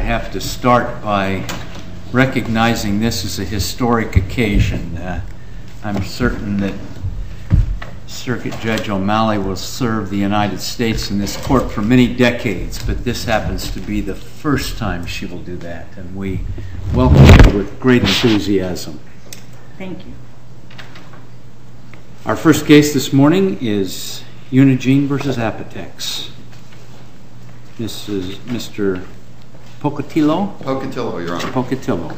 have to start by recognizing this as a historic occasion. I'm certain that Circuit Judge O'Malley will serve the United States in this court for many decades, but this happens to be the first time she will do that, and we welcome her with great enthusiasm. Thank you. Our first case this morning is Unigene v. Apotex. This is Mr. Pocatilo? Pocatilo, Your Honor. Pocatilo.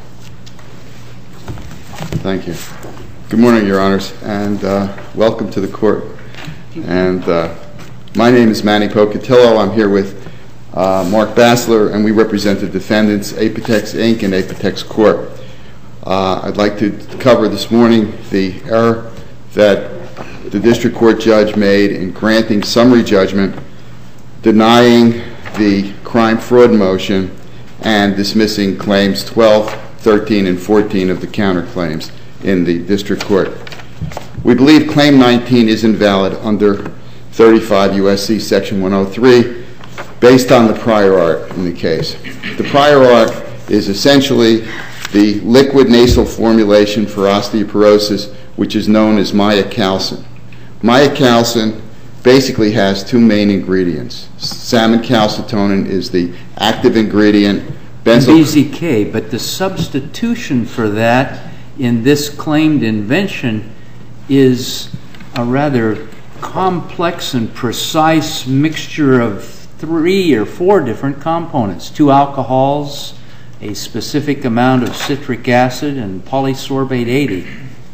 Thank you. Good morning, Your Honors, and welcome to the court. And my name is Manny Pocatilo. I'm here with Mark Bassler, and we represent the defendants, Apotex Inc. and Apotex Corp. I'd like to cover this morning the error that the district court judge made in granting summary judgment, denying the crime fraud motion, and dismissing claims 12, 13, and 14 of the counterclaims in the district court. We believe Claim 19 is invalid under 35 U.S.C. Section 103 based on the prior art in the case. The prior art is essentially the liquid nasal formulation for osteoporosis, which is known as miacalcin. Miacalcin basically has two main ingredients. Salmon calcitonin is the active ingredient. BZK, but the substitution for that in this claimed invention is a rather complex and precise mixture of 3 or 4 different components, 2 alcohols, a specific amount of citric acid, and polysorbate 80.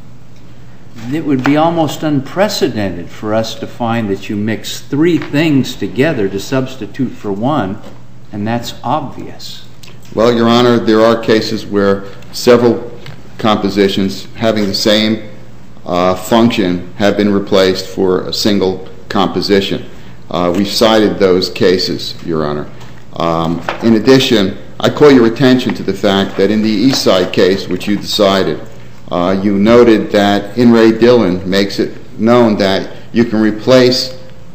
It would be almost unprecedented for us to find that you mix 3 things together to substitute for one, and that's obvious. Well, Your Honor, there are cases where several compositions having the same function have been replaced for a single composition. We've cited those cases, Your Honor. In addition, I call your attention to the fact that in the Eastside case, which you decided, you noted that In re Dillon makes it known that you can replace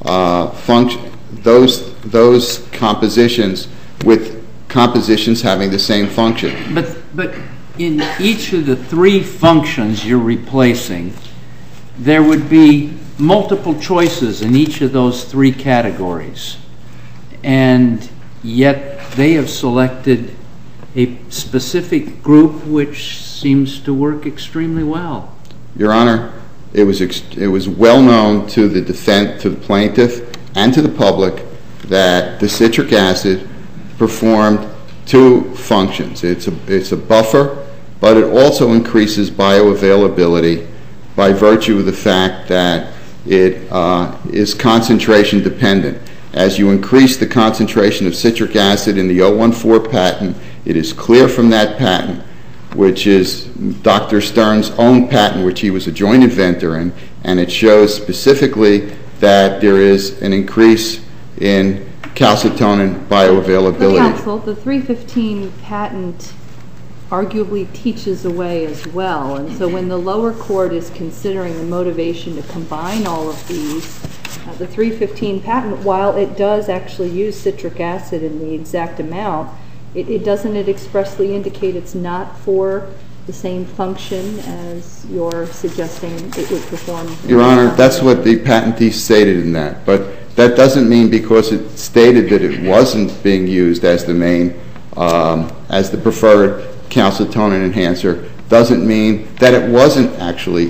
those compositions with compositions having the same function. But in each of the 3 functions you're replacing, there would be multiple choices in each of those 3 categories. And yet they have selected a specific group which seems to work extremely well. Your Honor, it was well known to the plaintiff and to the public that the citric acid performed 2 functions. It's a buffer, but it also increases bioavailability by virtue of the fact that it is concentration dependent. As you increase the concentration of citric acid in the 014 patent, it is clear from that patent, which is Dr. Stern's own patent, which he was a joint inventor in, and it shows specifically that there is an increase in calcitonin bioavailability. Counsel, the 315 patent arguably teaches away as well, and so when the lower court is considering the motivation to combine all of these, the 315 patent, while it does actually use citric acid in the exact amount, doesn't it expressly indicate it's not for the same function as you're suggesting it would perform? Your Honor, that's what the patentee stated in that, but that doesn't mean because it stated that it wasn't being used as the main, as the preferred calcitonin enhancer, doesn't mean that it wasn't actually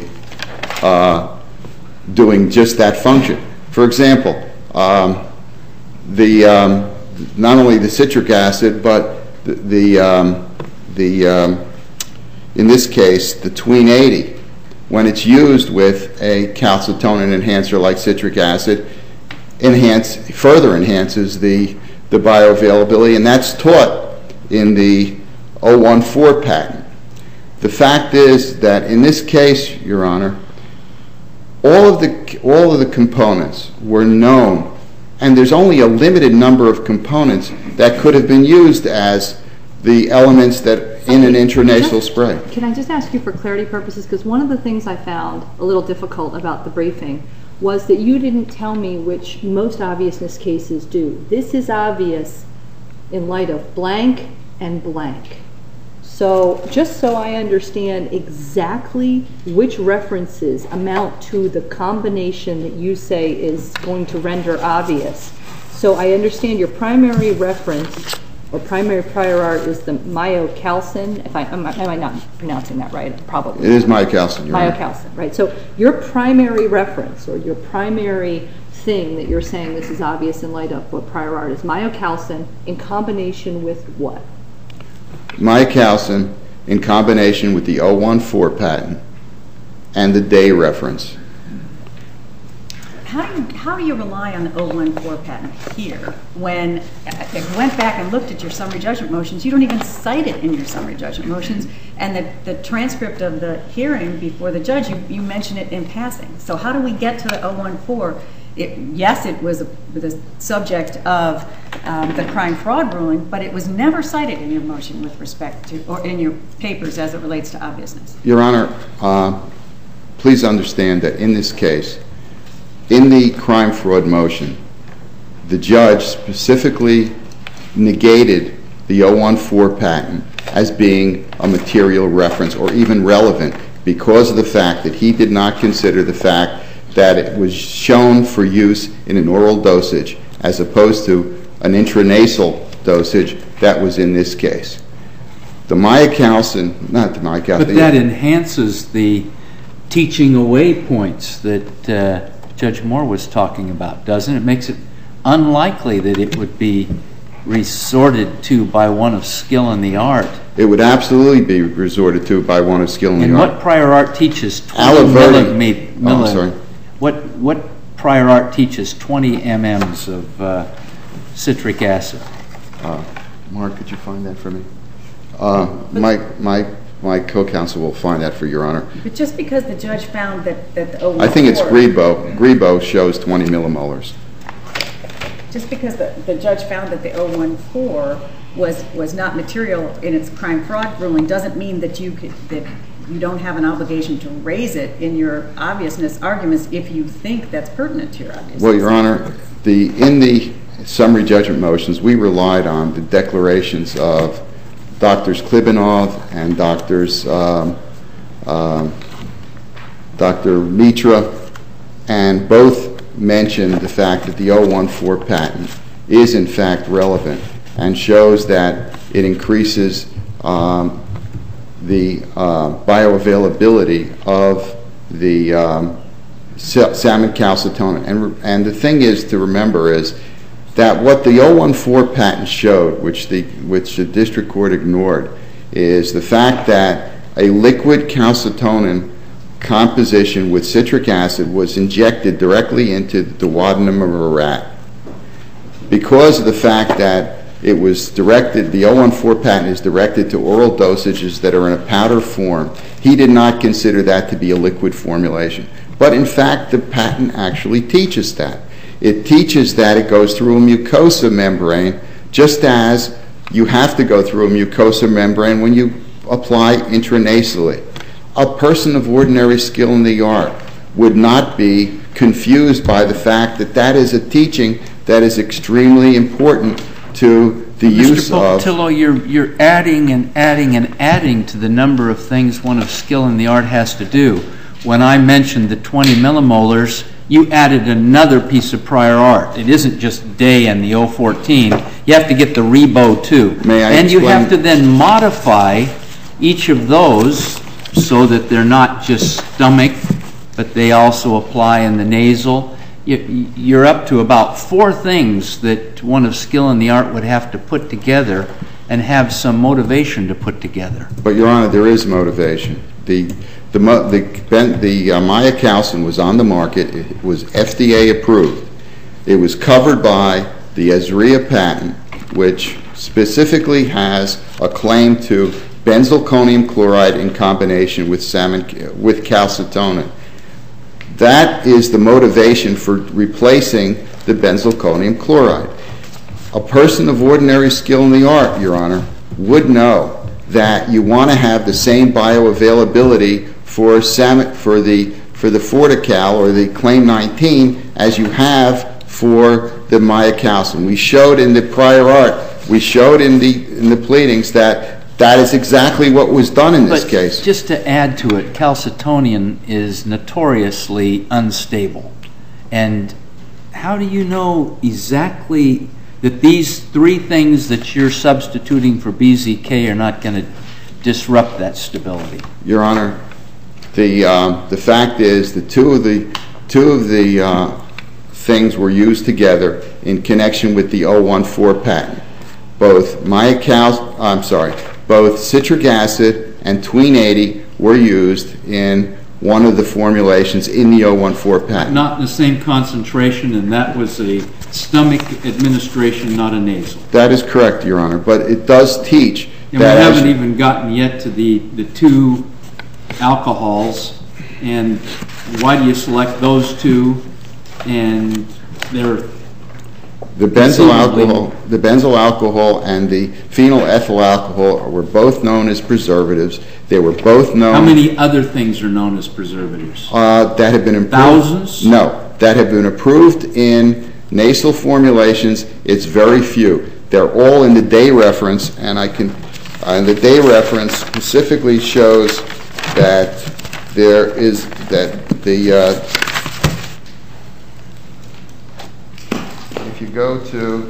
doing just that function. For example, not only the citric acid, but in this case, the Tween 80, when it's used with a calcitonin enhancer like citric acid, further enhances the bioavailability, and that's taught in the 014 patent. The fact is that in this case, Your Honor, all of the components were known, and there's only a limited number of components that could have been used as the elements that in an intranasal spray. Can I just ask you for clarity purposes, because one of the things I found a little difficult about the briefing was that you didn't tell me which most obviousness cases do. This is obvious in light of blank and blank. So just so I understand exactly which references amount to the combination that you say is going to render obvious. So I understand your primary reference or primary prior art is the myocalcin. Am I not pronouncing that right? Probably. It is myocalcin. Myocalcin, right. So your primary reference or your primary thing that you're saying this is obvious in light of what prior art is myocalcin in combination with what? Myocalcin in combination with the 014 patent and the day reference. How do you rely on the 014 patent here when I went back and looked at your summary judgment motions? You don't even cite it in your summary judgment motions, and the transcript of the hearing before the judge, you mention it in passing. So how do we get to the 014? Yes, it was the subject of the crime fraud ruling, but it was never cited in your motion with respect to, or in your papers as it relates to obviousness. Your Honor, please understand that in this case, in the crime fraud motion, the judge specifically negated the 014 patent as being a material reference or even relevant because of the fact that he did not consider the fact that it was shown for use in an oral dosage as opposed to an intranasal dosage that was in this case. The myocalcin, not the myocalcin. But that enhances the teaching away points that Judge Moore was talking about, doesn't it? It makes it unlikely that it would be resorted to by one of skill in the art. It would absolutely be resorted to by one of skill in the art. And what prior art teaches 20 What prior art teaches 20 mm's of citric acid? Mark, could you find that for me? My co-counsel will find that for Your Honor. But just because the judge found that the 014... I think it's Grebo. Grebo shows 20 millimolars. Just because the judge found that the 014 was not material in its crime fraud ruling doesn't mean that you don't have an obligation to raise it in your obviousness arguments if you think that's pertinent to your obviousness. Well, Your Honor, in the summary judgment motions, we relied on the declarations of Drs. Klibanov and Dr. Mitra, and both mentioned the fact that the 014 patent is in fact relevant and shows that it increases the bioavailability of the salmon calcitonin. And the thing is to remember is that what the 014 patent showed, which the district court ignored, is the fact that a liquid calcitonin composition with citric acid was injected directly into the duodenum of a rat. Because of the fact that it was directed, the 014 patent is directed to oral dosages that are in a powder form, he did not consider that to be a liquid formulation. But in fact, the patent actually teaches that. It teaches that it goes through a mucosa membrane, just as you have to go through a mucosa membrane when you apply intranasally. A person of ordinary skill in the art would not be confused by the fact that that is a teaching that is extremely important to the use of... Mr. Pocatello, you're adding and adding and adding to the number of things one of skill in the art has to do. When I mentioned the 20 millimolars, you added another piece of prior art. It isn't just Day and the 014. You have to get the Rebo too. May I and explain? You have to then modify each of those so that they're not just stomach, but they also apply in the nasal. You're up to about 4 things that one of skill in the art would have to put together and have some motivation to put together. But, Your Honor, there is motivation. The myocalcin was on the market. It was FDA approved. It was covered by the Esria patent, which specifically has a claim to benzalkonium chloride in combination with calcitonin. That is the motivation for replacing the benzalkonium chloride. A person of ordinary skill in the art, Your Honor, would know that you want to have the same bioavailability for the Fortical or the Claim 19 as you have for the myocalcin. We showed in the prior art we showed in the pleadings that that is exactly what was done in this case. But just to add to it, calcitonin is notoriously unstable. And how do you know exactly that these three things that you're substituting for BZK are not going to disrupt that stability? Your Honor, the fact is that two of the things were used together in connection with the 014 patent. Both citric acid and Tween 80 were used in one of the formulations in the 014 patent. Not in the same concentration, and that was a stomach administration, not a nasal. That is correct, Your Honor, but it does teach and that... we haven't even gotten yet to the two alcohols, and why do you select those two? And they're... The benzyl alcohol and the phenylethyl alcohol were both known as preservatives. They were both known... How many other things are known as preservatives? That have been improved... Thousands? No. That have been approved in nasal formulations. It's very few. They're all in the day reference, and the day reference specifically shows that there is... If you go to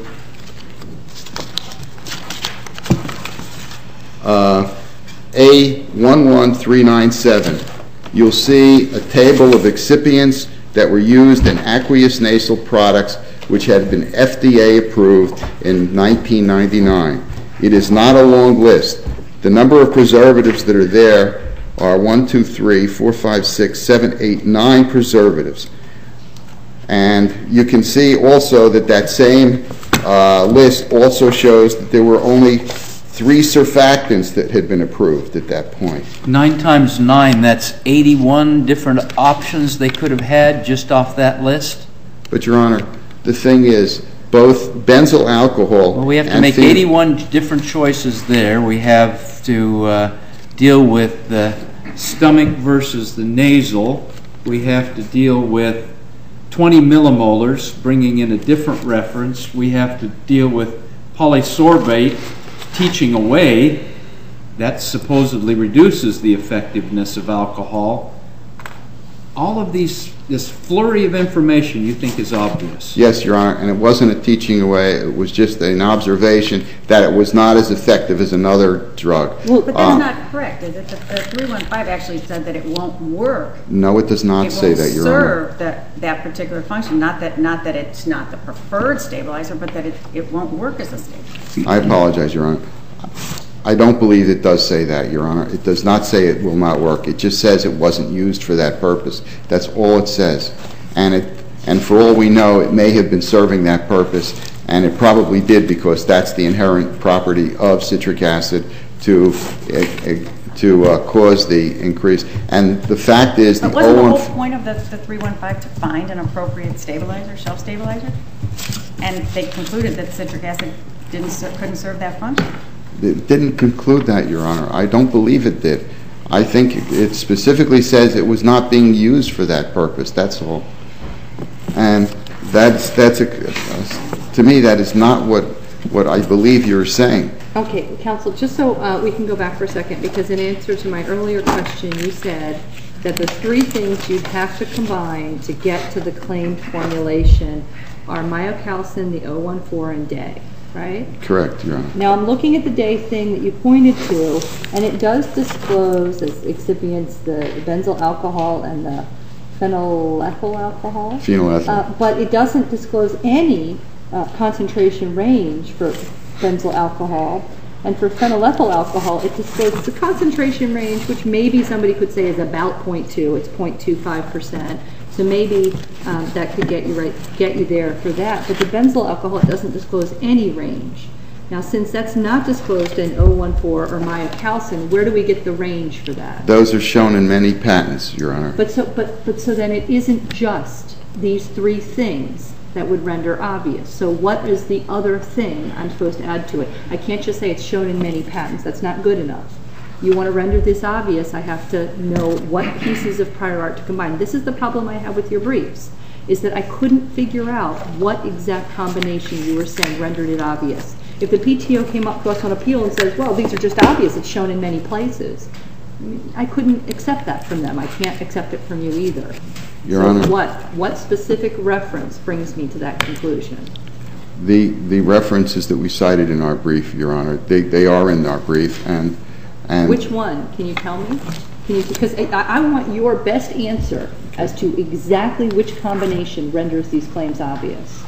A11397, you'll see a table of excipients that were used in aqueous nasal products which had been FDA approved in 1999. It is not a long list. The number of preservatives that are there are 1, 2, 3, 4, 5, 6, 7, 8, 9 preservatives. And you can see also that same list also shows that there were only 3 surfactants that had been approved at that point. 9 times 9, that's 81 different options they could have had just off that list? But, Your Honor, the thing is, both benzyl alcohol... Well, we have to make 81 different choices there. We have to deal with the stomach versus the nasal. We have to deal with 20 millimolars, bringing in a different reference. We have to deal with polysorbate, teaching away. That supposedly reduces the effectiveness of alcohol. All of this flurry of information you think is obvious. Yes, Your Honor, and it wasn't a teaching away. It was just an observation that it was not as effective as another drug. Well, but that's not correct, is it? The 315 actually said that it won't work. No, it does not say that, Your Honor. It won't serve that particular function. Not that it's not the preferred stabilizer, but that it won't work as a stabilizer. I apologize, Your Honor. I don't believe it does say that, Your Honor. It does not say it will not work. It just says it wasn't used for that purpose. That's all it says. And for all we know, it may have been serving that purpose, and it probably did because that's the inherent property of citric acid to cause the increase. And the fact is... But wasn't the whole point of the 315 to find an appropriate stabilizer, shelf stabilizer? And they concluded that citric acid couldn't serve that function? It didn't conclude that, Your Honor. I don't believe it did. I think it specifically says it was not being used for that purpose. That's all. And to me, that is not what I believe you're saying. Okay, counsel, just so we can go back for a second, because in answer to my earlier question, you said that the 3 things you'd have to combine to get to the claimed formulation are myocalcin, the 014, and day. Right? Correct, Your Honor. Now I'm looking at the day thing that you pointed to, and it does disclose as excipients the benzyl alcohol and the phenylethyl alcohol. Phenylethyl. But it doesn't disclose any concentration range for benzyl alcohol. And for phenylethyl alcohol, it discloses a concentration range, which maybe somebody could say is about 0.2. It's 0.25%. So maybe that could get you there for that. But the benzyl alcohol doesn't disclose any range. Now, since that's not disclosed in 014 or myocalcin, where do we get the range for that? Those are shown in many patents, Your Honor. But so then it isn't just these 3 things that would render obvious. So what is the other thing I'm supposed to add to it? I can't just say it's shown in many patents. That's not good enough. You want to render this obvious, I have to know what pieces of prior art to combine. This is the problem I have with your briefs, is that I couldn't figure out what exact combination you were saying rendered it obvious. if the PTO came up to us on appeal and says, well, these are just obvious, it's shown in many places, I couldn't accept that from them. I can't accept it from you either. Your Honor. What specific reference brings me to that conclusion? The references that we cited in our brief, Your Honor, they are in our brief, and which one? Can you tell me? Because I want your best answer as to exactly which combination renders these claims obvious.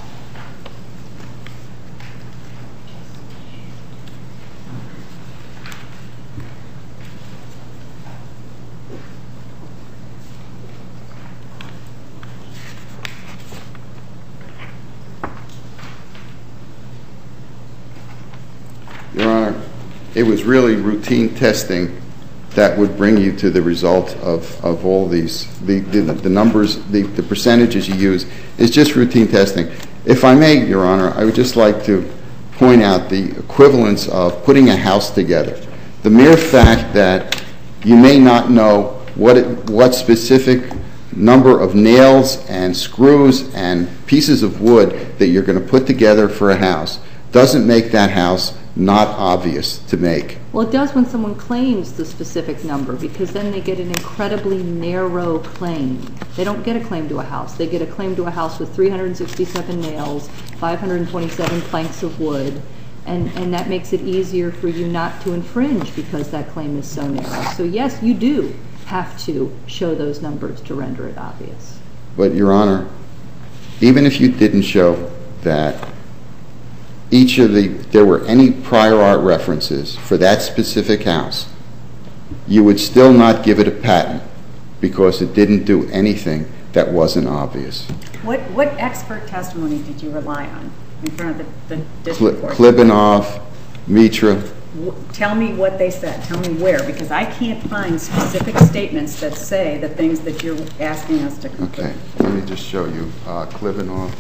Your Honor, it was really routine testing that would bring you to the result of all these, the numbers, the percentages you use is just routine testing. If I may, Your Honor, I would just like to point out the equivalence of putting a house together. The mere fact that you may not know what specific number of nails and screws and pieces of wood that you're going to put together for a house doesn't make that house not obvious to make. Well, it does when someone claims the specific number, because then they get an incredibly narrow claim. They don't get a claim to a house. They get a claim to a house with 367 nails, 527 planks of wood, and that makes it easier for you not to infringe because that claim is so narrow. So yes, you do have to show those numbers to render it obvious. But, Your Honor, even if you didn't show that there were any prior art references for that specific house, you would still not give it a patent because it didn't do anything that wasn't obvious. What expert testimony did you rely on in front of the district court? Klibanoff, Mitra. Tell me what they said. Tell me where, because I can't find specific statements that say the things that you're asking us to conclude. Okay, let me just show you. Klibanoff.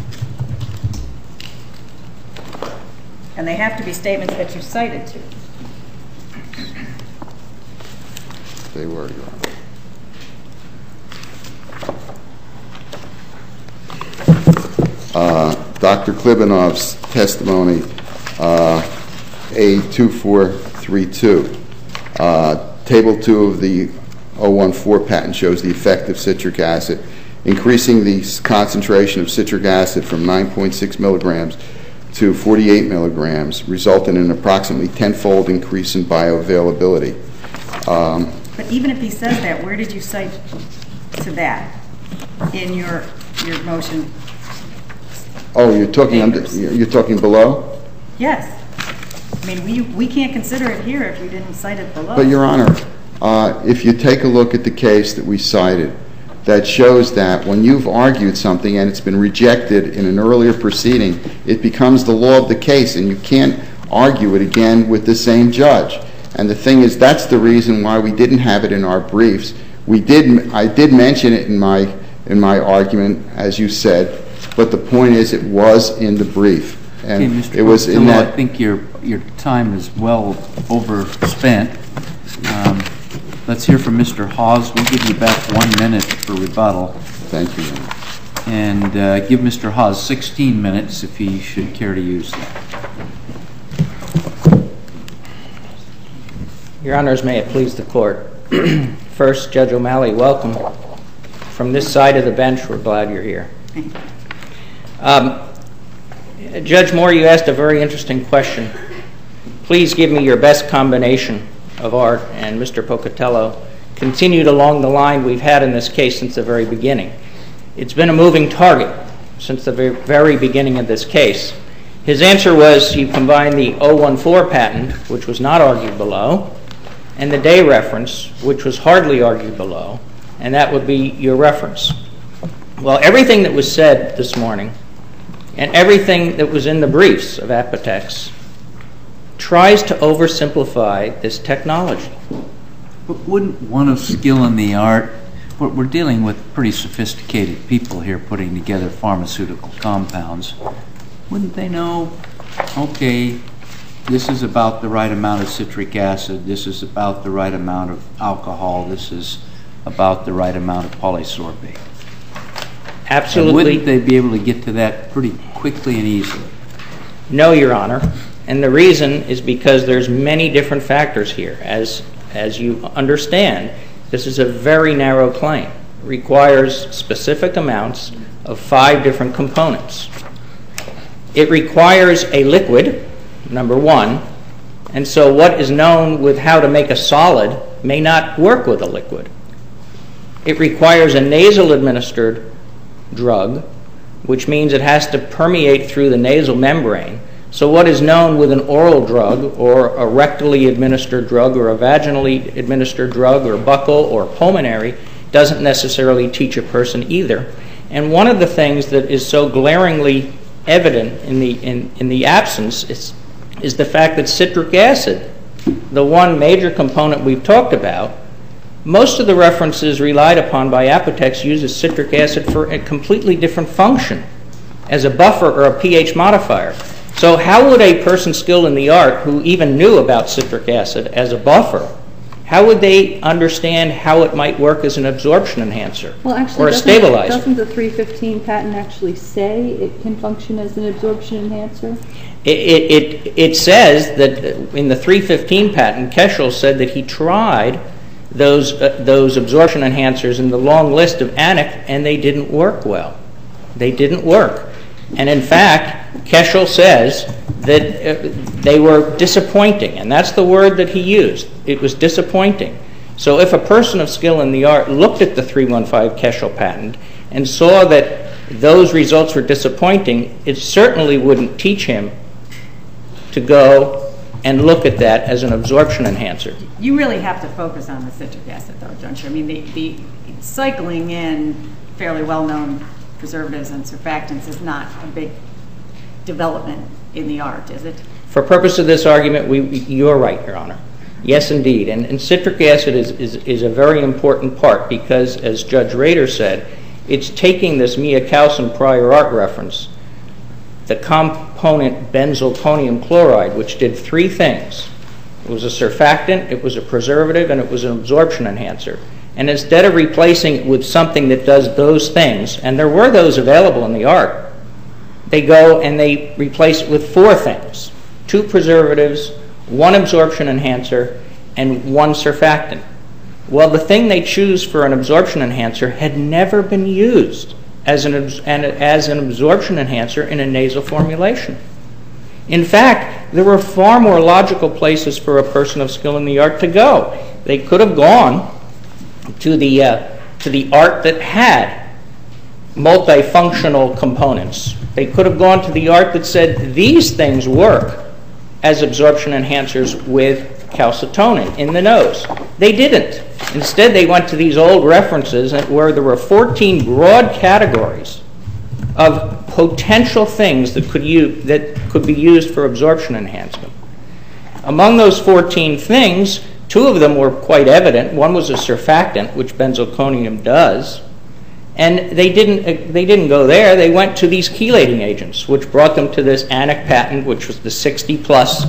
And they have to be statements that you cited to. They were, Your Honor. Dr. Klibanoff's testimony, A2432. Table 2 of the 014 patent shows the effect of citric acid, increasing the concentration of citric acid from 9.6 milligrams to 48 milligrams, resulting in an approximately tenfold increase in bioavailability. But even if he says that, where did you cite to that in your motion? Oh, you're talking below? Yes. I mean, we can't consider it here if you didn't cite it below. But, Your Honor, if you take a look at the case that we cited, that shows that when you've argued something and it's been rejected in an earlier proceeding, it becomes the law of the case, and you can't argue it again with the same judge. And the thing is, that's the reason why we didn't have it in our briefs. I did mention it in my argument, as you said, but the point is, it was in the brief, and okay, Mr. it was in that. I think your time is well overspent. Let's hear from Mr. Hawes. We'll give you back 1 minute for rebuttal. Thank you, Your Honor. And give Mr. Hawes 16 minutes if he should care to use that. Your Honors, may it please the Court. First, Judge O'Malley, welcome. From this side of the bench, we're glad you're here. Judge Moore, you asked a very interesting question. Please give me your best combination of art, and Mr. Pocatello continued along the line we've had in this case since the very beginning. It's been a moving target since the very beginning of this case. His answer was you combine the 014 patent, which was not argued below, and the Day reference, which was hardly argued below, and that would be your reference. Well, everything that was said this morning and everything that was in the briefs of Apotex tries to oversimplify this technology. But wouldn't one of skill in the art, we're dealing with pretty sophisticated people here putting together pharmaceutical compounds, wouldn't they know, okay, this is about the right amount of citric acid, this is about the right amount of alcohol, this is about the right amount of polysorbate? Absolutely. And wouldn't they be able to get to that pretty quickly and easily? No, Your Honor. And the reason is because there's many different factors here. As you understand, this is a very narrow claim. It requires specific amounts of 5 different components. It requires a liquid, number 1, and so what is known with how to make a solid may not work with a liquid. It requires a nasal administered drug, which means it has to permeate through the nasal membrane. So what is known with an oral drug or a rectally administered drug or a vaginally administered drug or buccal or pulmonary doesn't necessarily teach a person either. And one of the things that is so glaringly evident in the absence is the fact that citric acid, the one major component we've talked about, most of the references relied upon by Apotex uses citric acid for a completely different function, as a buffer or a pH modifier. So how would a person skilled in the art who even knew about citric acid as a buffer, how would they understand how it might work as an absorption enhancer or a stabilizer? Doesn't the 315 patent actually say it can function as an absorption enhancer? It says that in the 315 patent, Keschel said that he tried those absorption enhancers in the long list of ANIC, and they didn't work well. They didn't work. And in fact, Keschel says that they were disappointing, and that's the word that he used. It was disappointing. So if a person of skill in the art looked at the 315 Keschel patent and saw that those results were disappointing, it certainly wouldn't teach him to go and look at that as an absorption enhancer. You really have to focus on the citric acid, though, don't you? I mean, the cycling in fairly well-known preservatives and surfactants is not a big development in the art, is it? For purpose of this argument, you're right, Your Honor. Yes, indeed. And citric acid is a very important part because, as Judge Rader said, it's taking this miacalcin prior art reference, the component benzalkonium chloride, which did 3 things. It was a surfactant, it was a preservative, and it was an absorption enhancer. And instead of replacing it with something that does those things, and there were those available in the art, they go and they replace it with 4 things. 2 preservatives, 1 absorption enhancer, and 1 surfactant. Well, the thing they choose for an absorption enhancer had never been used as an absorption enhancer in a nasal formulation. In fact, there were far more logical places for a person of skill in the art to go. They could have gone to the art that had multifunctional components. They could have gone to the art that said these things work as absorption enhancers with calcitonin in the nose. They didn't. Instead, they went to these old references where there were 14 broad categories of potential things that could be used for absorption enhancement. Among those 14 things, 2 of them were quite evident. One was a surfactant, which benzalkonium does, and they didn't go there. They went to these chelating agents, which brought them to this ANIC patent, which was the 60-plus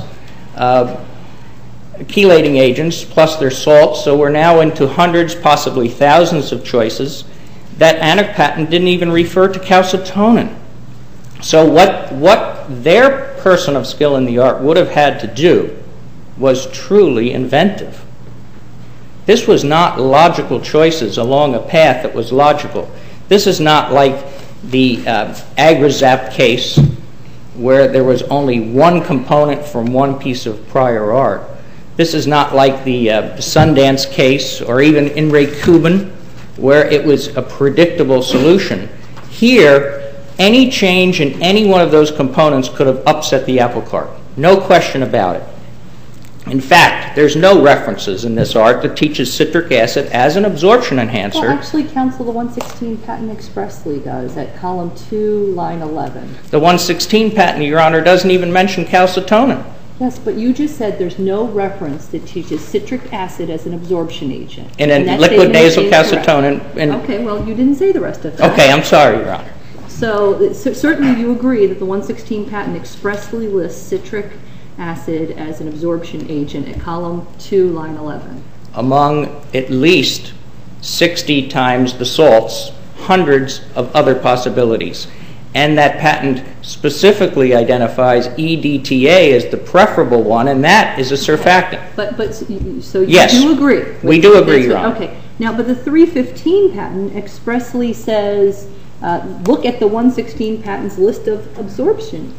chelating agents, plus their salts. So we're now into hundreds, possibly thousands of choices. That ANIC patent didn't even refer to calcitonin. So what their person of skill in the art would have had to do was truly inventive. This was not logical choices along a path that was logical. This is not like the Agrizap case where there was only 1 component from 1 piece of prior art. This is not like the Sundance case or even In re Cuban where it was a predictable solution. Here, any change in any one of those components could have upset the apple cart. No question about it. In fact, there's no references in this art that teaches citric acid as an absorption enhancer. Well, actually, counsel, the 116 patent expressly does at column 2, line 11. The 116 patent, Your Honor, doesn't even mention calcitonin. Yes, but you just said there's no reference that teaches citric acid as an absorption agent. In a liquid nasal calcitonin. Okay, well, you didn't say the rest of that. Okay, I'm sorry, Your Honor. So certainly you agree that the 116 patent expressly lists citric acid as an absorption agent at column 2, line 11. Among at least 60 times the salts, hundreds of other possibilities. And that patent specifically identifies EDTA as the preferable one, and that is a surfactant. So you Yes. do agree? We do agree, Your Honor. Okay. Now, but the 315 patent expressly says, look at the 116 patent's list of absorption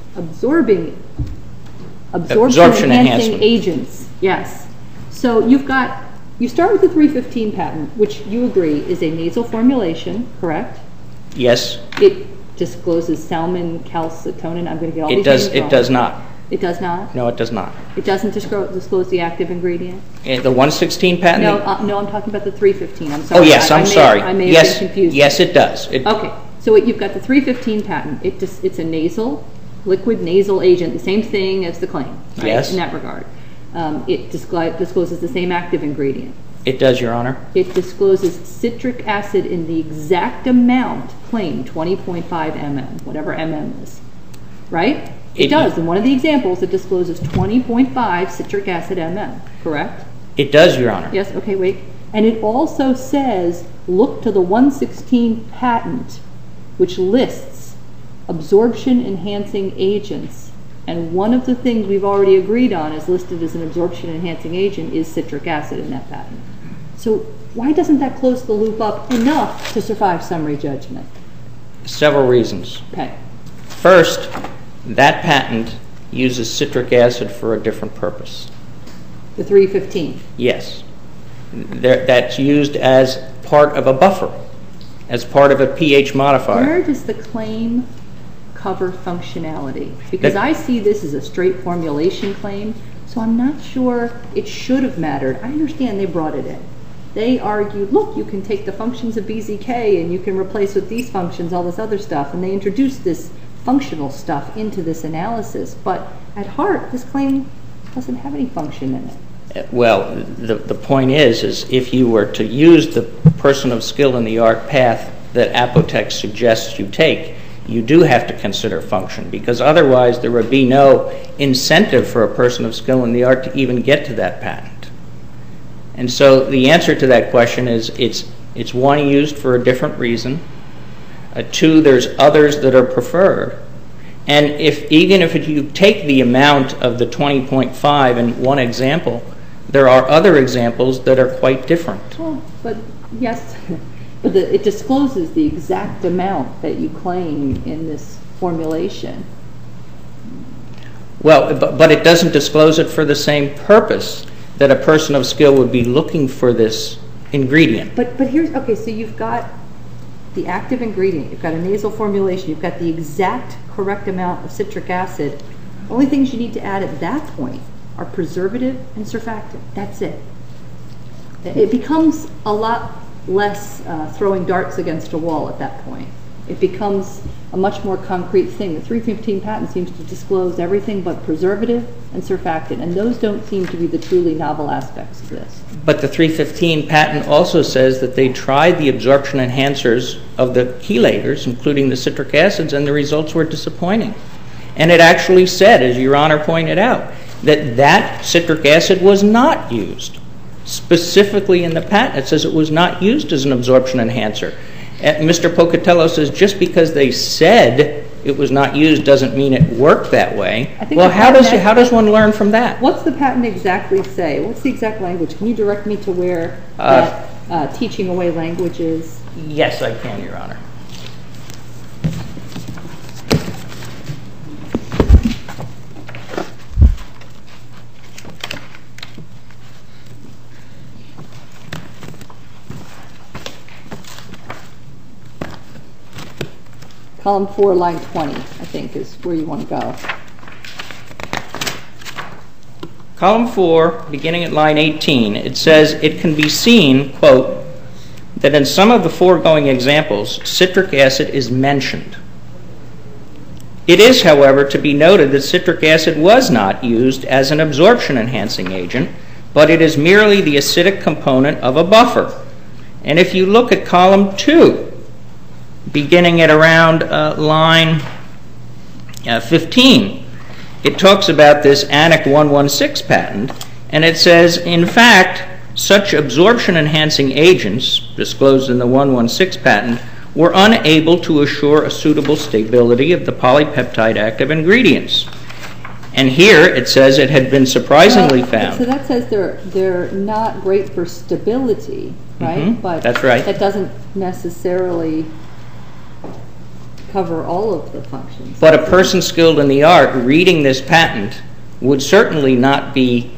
enhancing agents. Yes. So you start with the 315 patent, which you agree is a nasal formulation, correct? Yes. It discloses salmon calcitonin. I'm going to get all these names wrong. It does not. It does not? No, it does not. It doesn't disclose the active ingredient? The 116 patent? No, I'm talking about the 315. I'm sorry. Oh, yes, I'm sorry. I may have been confused. Yes, it does. Okay, so you've got the 315 patent. It's a liquid nasal agent, the same thing as the claim, right? Yes. In that regard. It discloses the same active ingredient. It does, Your Honor. It discloses citric acid in the exact amount claimed, 20.5 mm, whatever mm is, right? It does. In one of the examples, it discloses 20.5 citric acid mm, correct? It does, Your Honor. Yes, okay, wait. And it also says, look to the 116 patent, which lists absorption-enhancing agents. And one of the things we've already agreed on is listed as an absorption-enhancing agent is citric acid in that patent. So why doesn't that close the loop up enough to survive summary judgment? Several reasons. Okay. First, that patent uses citric acid for a different purpose. The 315? Yes. That's used as part of a buffer, as part of a pH modifier. Where does the claim cover functionality? Because I see this as a straight formulation claim, so I'm not sure it should have mattered. I understand they brought it in. They argued, look, you can take the functions of BZK and you can replace with these functions all this other stuff, and they introduced this functional stuff into this analysis. But at heart, this claim doesn't have any function in it. Well, the point is if you were to use the person of skill in the art path that Apotex suggests you take, you do have to consider function, because otherwise there would be no incentive for a person of skill in the art to even get to that patent. And so the answer to that question is it's one, used for a different reason. Two, there's others that are preferred. And even if you take the amount of the 20.5 in one example, there are other examples that are quite different. Well, but yes, but it discloses the exact amount that you claim in this formulation. Well, but it doesn't disclose it for the same purpose that a person of skill would be looking for this ingredient. But here's, okay, so you've got the active ingredient, you've got a nasal formulation, you've got the exact correct amount of citric acid. The only things you need to add at that point are preservative and surfactant. That's it. It becomes a lot less throwing darts against a wall at that point. It becomes a much more concrete thing. The 315 patent seems to disclose everything but preservative and surfactant, and those don't seem to be the truly novel aspects of this. But the 315 patent also says that they tried the absorption enhancers of the chelators, including the citric acids, and the results were disappointing. And it actually said, as Your Honor pointed out, that citric acid was not used. Specifically in the patent, it says it was not used as an absorption enhancer. And Mr. Pocatello says just because they said it was not used doesn't mean it worked that way. Well, how does one learn from that? What's the patent exactly say? What's the exact language? Can you direct me to where that teaching away language is? Yes, I can, Your Honor. Column 4, line 20, I think, is where you want to go. Column 4, beginning at line 18, it says, it can be seen, quote, that in some of the foregoing examples, citric acid is mentioned. It is, however, to be noted that citric acid was not used as an absorption-enhancing agent, but it is merely the acidic component of a buffer. And if you look at column 2, beginning at around line 15, it talks about this ANIC 116 patent, and it says, in fact, such absorption-enhancing agents, disclosed in the 116 patent, were unable to assure a suitable stability of the polypeptide active ingredients. And here it says it had been surprisingly found. So that says they're not great for stability, right? But that's right. That doesn't necessarily cover all of the functions. But a person skilled in the art reading this patent would certainly not be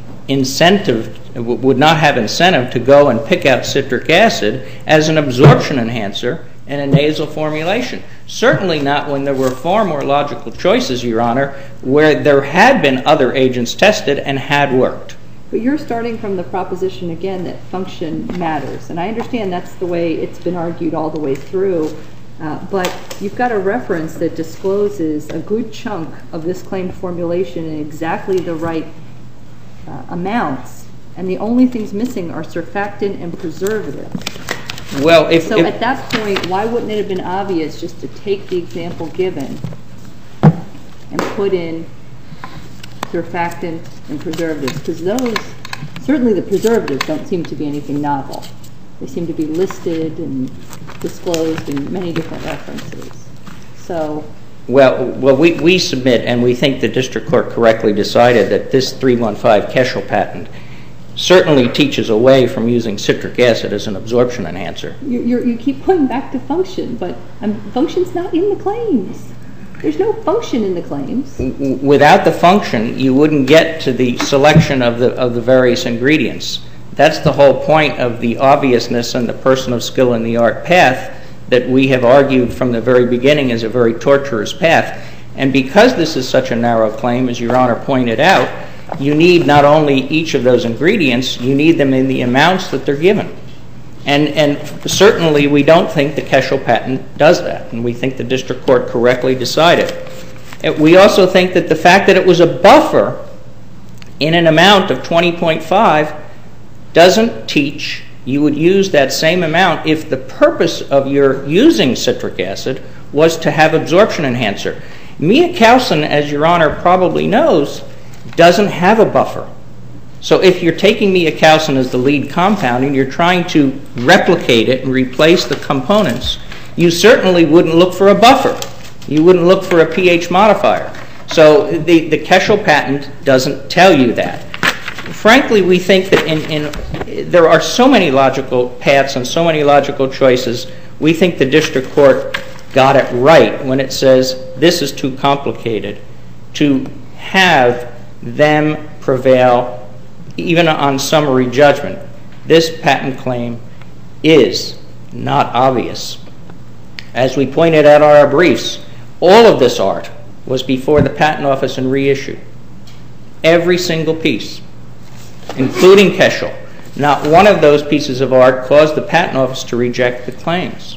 would not have incentive to go and pick out citric acid as an absorption enhancer in a nasal formulation. Certainly not when there were far more logical choices, Your Honor, where there had been other agents tested and had worked. But you're starting from the proposition again that function matters. And I understand that's the way it's been argued all the way through. But you've got a reference that discloses a good chunk of this claimed formulation in exactly the right amounts, and the only things missing are surfactant and preservative. Well, at that point, why wouldn't it have been obvious just to take the example given and put in surfactant and preservatives? Because those, certainly the preservatives, don't seem to be anything novel. They seem to be listed and disclosed in many different references. So, Well, we submit, and we think the district court correctly decided that this 315 Keschel patent certainly teaches away from using citric acid as an absorption enhancer. You keep going back to function, but function's not in the claims. There's no function in the claims. Without the function, you wouldn't get to the selection of the various ingredients. That's the whole point of the obviousness and the person of skill in the art path that we have argued from the very beginning is a very tortuous path. And because this is such a narrow claim, as Your Honor pointed out, you need not only each of those ingredients, you need them in the amounts that they're given. And certainly we don't think the Keschel patent does that, and we think the district court correctly decided. We also think that the fact that it was a buffer in an amount of 20.5 doesn't teach you would use that same amount if the purpose of your using citric acid was to have absorption enhancer. Miacalcin, as Your Honor probably knows, doesn't have a buffer. So if you're taking miacalcin as the lead compound and you're trying to replicate it and replace the components, you certainly wouldn't look for a buffer. You wouldn't look for a pH modifier. So the Keschel patent doesn't tell you that. Frankly, we think that there are so many logical paths and so many logical choices, we think the district court got it right when it says this is too complicated to have them prevail even on summary judgment. This patent claim is not obvious. As we pointed out in our briefs, all of this art was before the Patent Office and reissued. Every single piece, including Keschel. Not one of those pieces of art caused the Patent Office to reject the claims.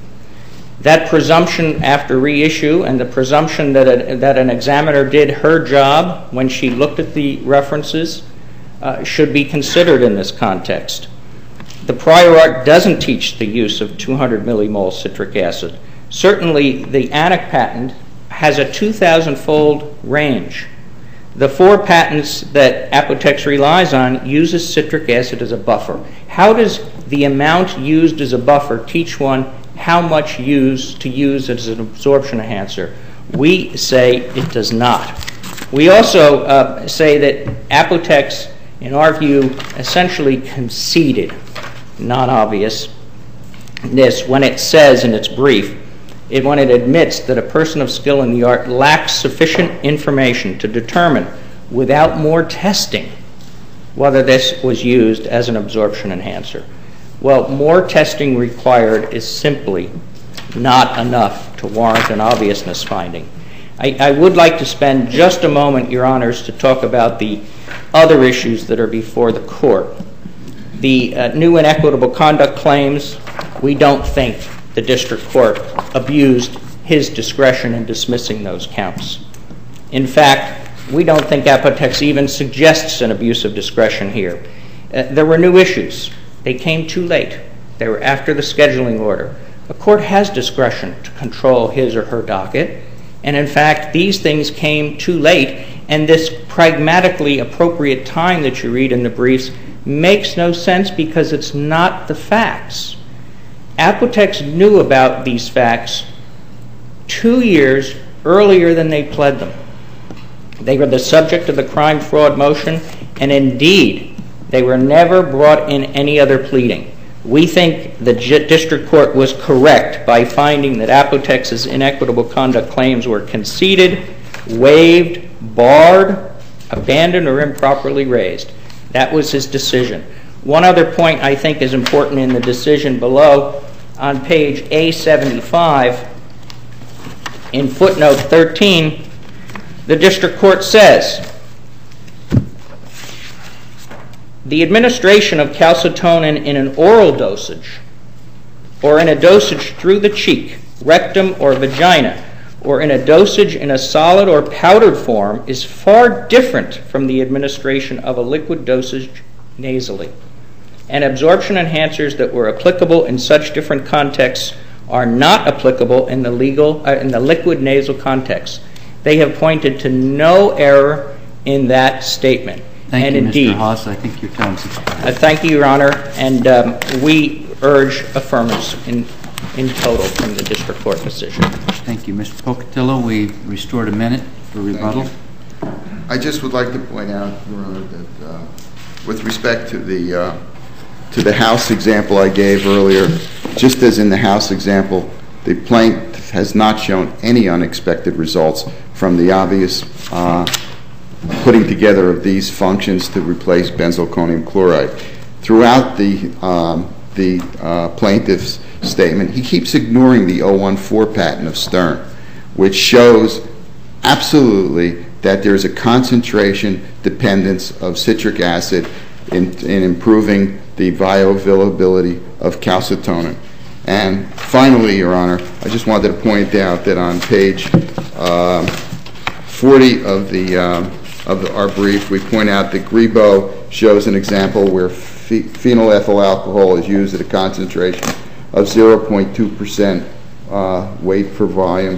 That presumption after reissue and the presumption that an examiner did her job when she looked at the references should be considered in this context. The prior art doesn't teach the use of 200 millimole citric acid. Certainly, the ANIC patent has a 2,000-fold range. The 4 patents that Apotex relies on uses citric acid as a buffer. How does the amount used as a buffer teach one how much to use as an absorption enhancer? We say it does not. We also say that Apotex, in our view, essentially conceded non-obviousness when it says in its brief, when it admits that a person of skill in the art lacks sufficient information to determine without more testing whether this was used as an absorption enhancer. Well, more testing required is simply not enough to warrant an obviousness finding. I would like to spend just a moment, Your Honors, to talk about the other issues that are before the court. The new and equitable conduct claims, we don't think the district court abused his discretion in dismissing those counts. In fact, we don't think Apotex even suggests an abuse of discretion here. There were new issues. They came too late. They were after the scheduling order. A court has discretion to control his or her docket, and in fact, these things came too late, and this pragmatically appropriate time that you read in the briefs makes no sense because it's not the facts. Apotex knew about these facts 2 years earlier than they pled them. They were the subject of the crime fraud motion, and indeed, they were never brought in any other pleading. We think the district court was correct by finding that Apotex's inequitable conduct claims were conceded, waived, barred, abandoned, or improperly raised. That was his decision. One other point I think is important in the decision below. On page A75, in footnote 13, the district court says, the administration of calcitonin in an oral dosage or in a dosage through the cheek, rectum, or vagina, or in a dosage in a solid or powdered form is far different from the administration of a liquid dosage nasally. And absorption enhancers that were applicable in such different contexts are not applicable in the liquid nasal context. They have pointed to no error in that statement. Thank you, indeed, Mr. Haas. I think your time's expired. Thank you, Your Honor, and we urge affirmance in total from the district court decision. Thank you. Mr. Pocatello, we restored a minute for rebuttal. I just would like to point out, Your Honor, that with respect to the House example I gave earlier, just as in the House example, the plaintiff has not shown any unexpected results from the obvious putting together of these functions to replace benzalkonium chloride. Throughout the plaintiff's statement, he keeps ignoring the 014 patent of Stern, which shows absolutely that there's a concentration dependence of citric acid in improving the bioavailability of calcitonin. And finally, Your Honor, I just wanted to point out that on page 40 of our brief, we point out that Grebo shows an example where phenylethyl alcohol is used at a concentration of 0.2% weight per volume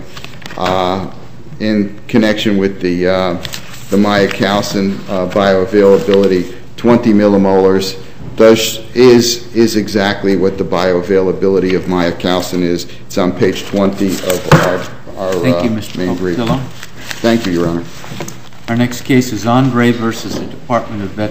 in connection with the miacalcin bioavailability. 20 millimolars is exactly what the bioavailability of miacalcin is. It's on page 20 of our Thank you, Mr. main brief. Pocatello. Thank you, Your Honor. Our next case is Andre versus the Department of Veterans